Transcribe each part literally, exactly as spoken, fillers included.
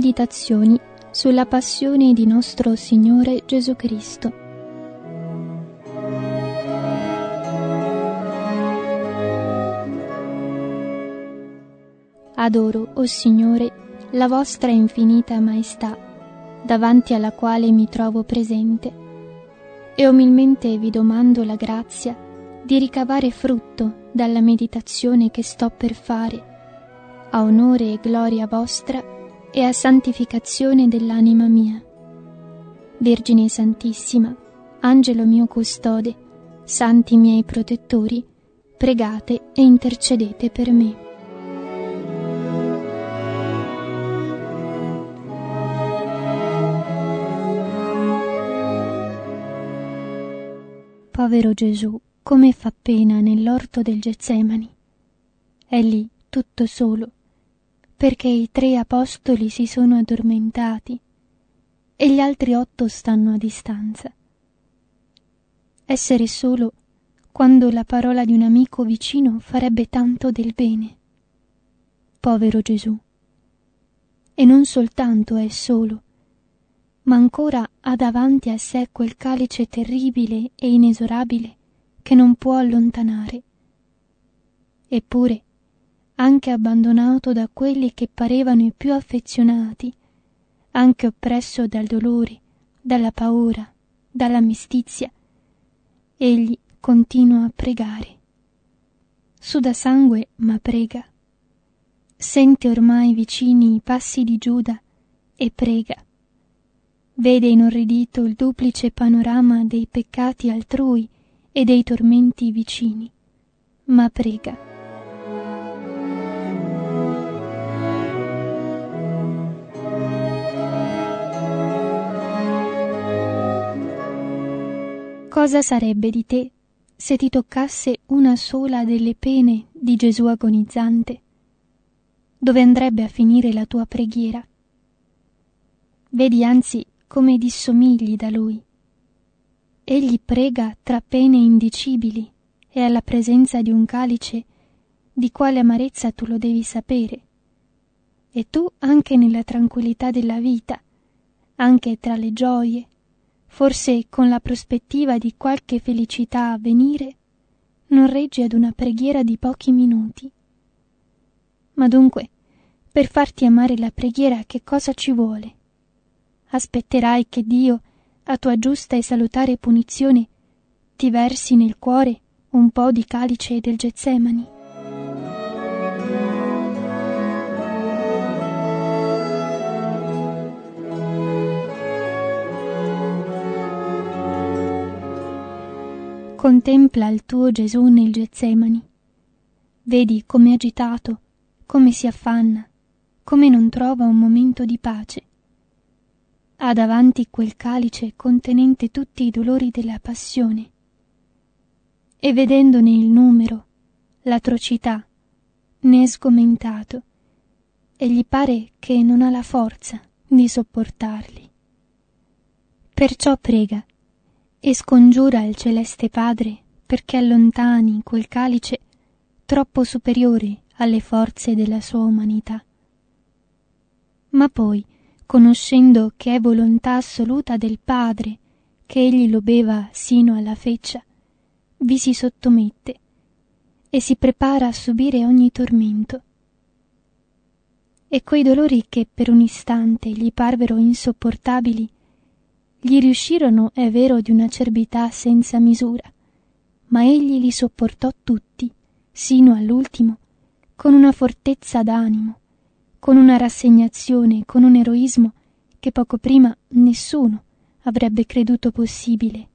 Meditazioni sulla passione di nostro Signore Gesù Cristo. Adoro, o Signore, la vostra infinita maestà, davanti alla quale mi trovo presente, e umilmente vi domando la grazia di ricavare frutto dalla meditazione che sto per fare, a onore e gloria vostra e a santificazione dell'anima mia. Vergine Santissima, Angelo mio custode, santi miei protettori, pregate e intercedete per me. Povero Gesù, come fa pena nell'orto del Getsemani. È lì, tutto solo, perché i tre apostoli si sono addormentati e gli altri otto stanno a distanza. Essere solo quando la parola di un amico vicino farebbe tanto del bene. Povero Gesù. E non soltanto è solo, ma ancora ha davanti a sé quel calice terribile e inesorabile che non può allontanare. Eppure, anche abbandonato da quelli che parevano i più affezionati, anche oppresso dal dolore, dalla paura, dalla mestizia, egli continua a pregare. Suda sangue, ma prega. Sente ormai vicini i passi di Giuda e prega. Vede inorridito il duplice panorama dei peccati altrui e dei tormenti vicini, ma prega. Cosa sarebbe di te se ti toccasse una sola delle pene di Gesù agonizzante? Dove andrebbe a finire la tua preghiera? Vedi anzi come dissomigli da Lui. Egli prega tra pene indicibili e alla presenza di un calice di quale amarezza tu lo devi sapere. E tu anche nella tranquillità della vita, anche tra le gioie, forse con la prospettiva di qualche felicità a venire, non reggi ad una preghiera di pochi minuti. Ma dunque, per farti amare la preghiera che cosa ci vuole? Aspetterai che Dio, a tua giusta e salutare punizione, ti versi nel cuore un po' di calice del Getsemani? Contempla il tuo Gesù nel Getsemani. Vedi come è agitato, come si affanna, come non trova un momento di pace. Ha davanti quel calice contenente tutti i dolori della passione. E vedendone il numero, l'atrocità, ne è sgomentato e gli pare che non ha la forza di sopportarli. Perciò prega e scongiura il Celeste Padre perché allontani quel calice troppo superiore alle forze della sua umanità. Ma poi, conoscendo che è volontà assoluta del Padre che egli lo beva sino alla feccia, vi si sottomette e si prepara a subire ogni tormento. E quei dolori che per un istante gli parvero insopportabili gli riuscirono, è vero, di un'acerbità senza misura, ma egli li sopportò tutti, sino all'ultimo, con una fortezza d'animo, con una rassegnazione, con un eroismo che poco prima nessuno avrebbe creduto possibile.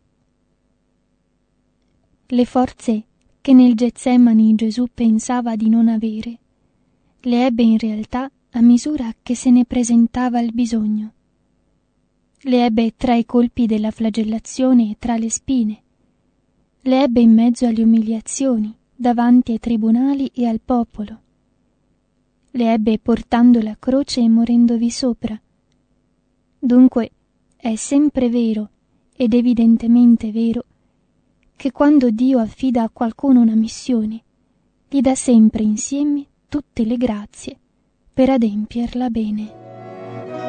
Le forze che nel Getsemani Gesù pensava di non avere, le ebbe in realtà a misura che se ne presentava il bisogno. Le ebbe tra i colpi della flagellazione e tra le spine. Le ebbe in mezzo alle umiliazioni, davanti ai tribunali e al popolo. Le ebbe portando la croce e morendovi sopra. Dunque è sempre vero, ed evidentemente vero, che quando Dio affida a qualcuno una missione, gli dà sempre insieme tutte le grazie per adempierla bene.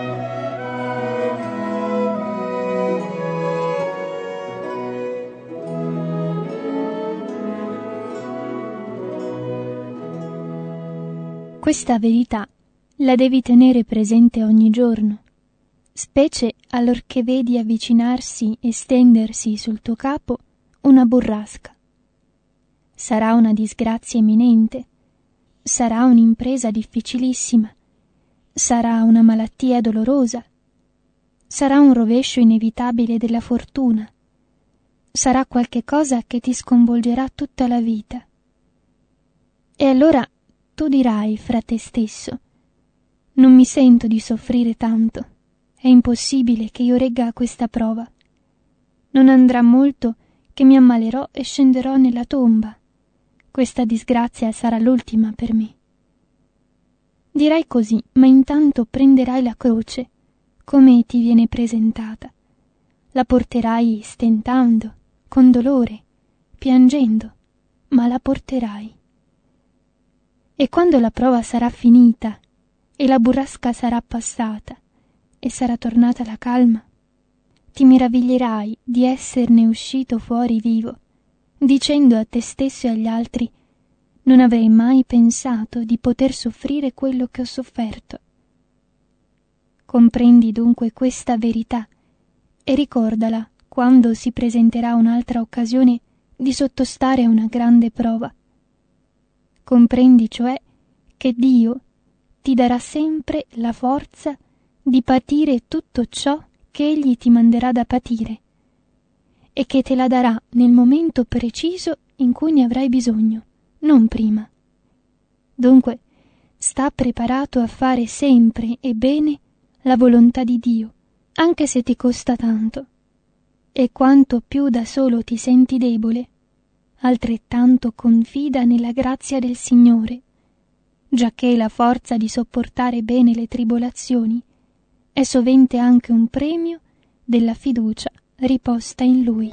Questa verità la devi tenere presente ogni giorno, specie allorché vedi avvicinarsi e stendersi sul tuo capo una burrasca. Sarà una disgrazia imminente, sarà un'impresa difficilissima, sarà una malattia dolorosa, sarà un rovescio inevitabile della fortuna, sarà qualche cosa che ti sconvolgerà tutta la vita. E allora tu dirai fra te stesso: non mi sento di soffrire tanto, è impossibile che io regga a questa prova. Non andrà molto che mi ammalerò e scenderò nella tomba. Questa disgrazia sarà l'ultima per me. Dirai così, ma intanto prenderai la croce, come ti viene presentata. La porterai stentando, con dolore, piangendo, ma la porterai. E quando la prova sarà finita e la burrasca sarà passata e sarà tornata la calma, ti meraviglierai di esserne uscito fuori vivo, dicendo a te stesso e agli altri: non avrei mai pensato di poter soffrire quello che ho sofferto. Comprendi dunque questa verità e ricordala quando si presenterà un'altra occasione di sottostare a una grande prova. Comprendi cioè che Dio ti darà sempre la forza di patire tutto ciò che Egli ti manderà da patire e che te la darà nel momento preciso in cui ne avrai bisogno, non prima. Dunque, sta preparato a fare sempre e bene la volontà di Dio, anche se ti costa tanto. E quanto più da solo ti senti debole, altrettanto confida nella grazia del Signore, giacché la forza di sopportare bene le tribolazioni è sovente anche un premio della fiducia riposta in Lui.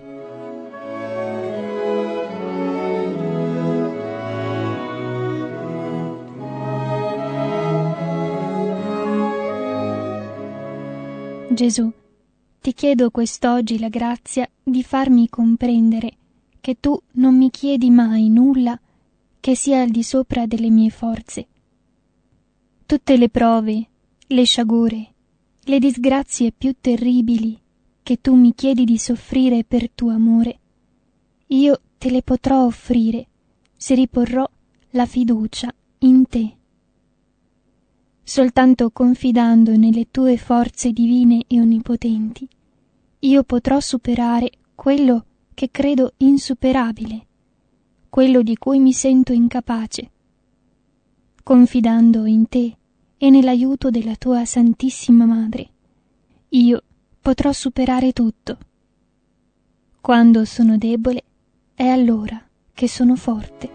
Gesù, ti chiedo quest'oggi la grazia di farmi comprendere che tu non mi chiedi mai nulla che sia al di sopra delle mie forze. Tutte le prove, le sciagure, le disgrazie più terribili che tu mi chiedi di soffrire per tuo amore, io te le potrò offrire se riporrò la fiducia in te. Soltanto confidando nelle tue forze divine e onnipotenti, io potrò superare quello che credo insuperabile, quello di cui mi sento incapace. Confidando in te e nell'aiuto della tua Santissima Madre, io potrò superare tutto. Quando sono debole, è allora che sono forte.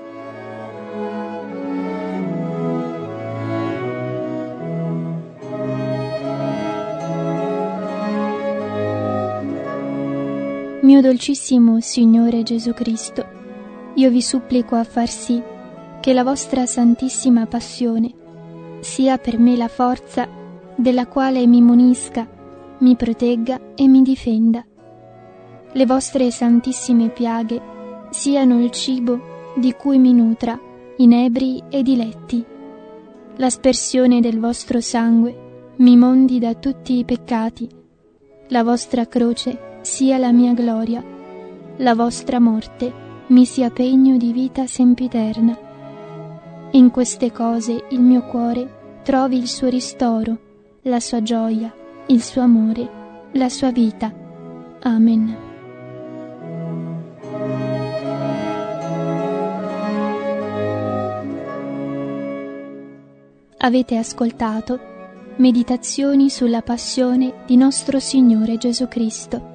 Mio dolcissimo Signore Gesù Cristo, io vi supplico a far sì che la vostra Santissima Passione sia per me la forza della quale mi munisca, mi protegga e mi difenda. Le vostre Santissime piaghe siano il cibo di cui mi nutra, inebri e diletti. L'aspersione del vostro sangue mi mondi da tutti i peccati. La vostra croce sia la mia gloria, la vostra morte mi sia pegno di vita sempiterna. In queste cose il mio cuore trovi il suo ristoro, la sua gioia, il suo amore, la sua vita. Amen. Avete ascoltato Meditazioni sulla passione di nostro Signore Gesù Cristo,